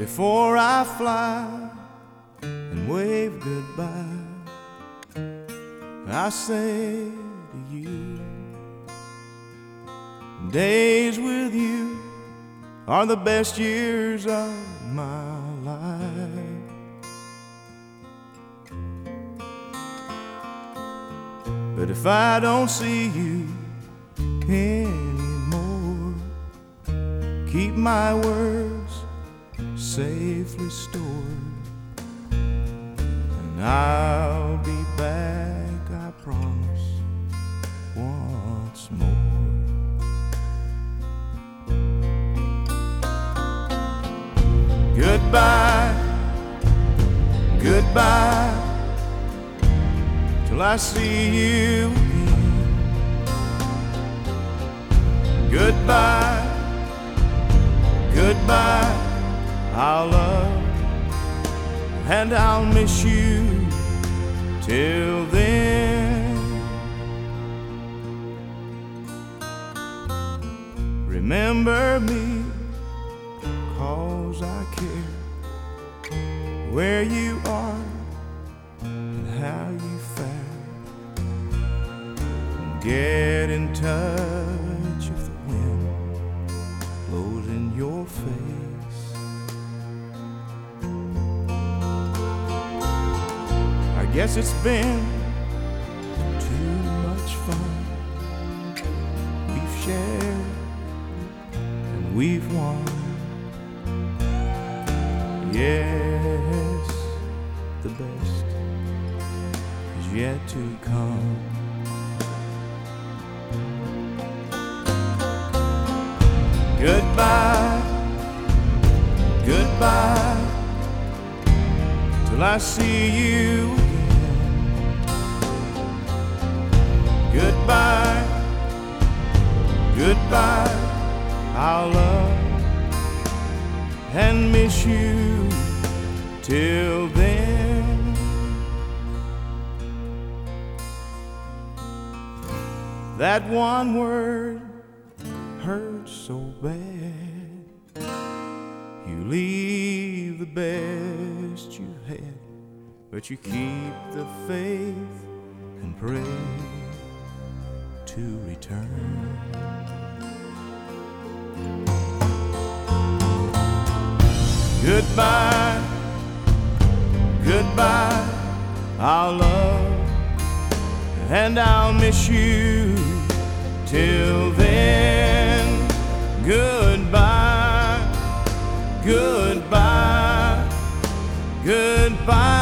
before I fly and wave goodbye, I say to you, days with you are the best years of my life. But if I don't see you anymore, keep my words safely stored, and I'll be back, I promise, once more. Goodbye, goodbye, till I see you again. Goodbye, goodbye, I'll love and I'll miss you till then. Remember me, 'cause I care where you are and how you fare. Get in touch if the wind blows in your face. I guess it's been too much fun. We've shared and we've won. Yes, the best is yet to come. Goodbye, goodbye, till I see you again. Goodbye, goodbye, I'll love and miss you till then. That one word hurts so bad. You leave the best you had, but you keep the faith and pray to return. Goodbye, goodbye, I'll love and I'll miss you till then. Goodbye, goodbye, goodbye.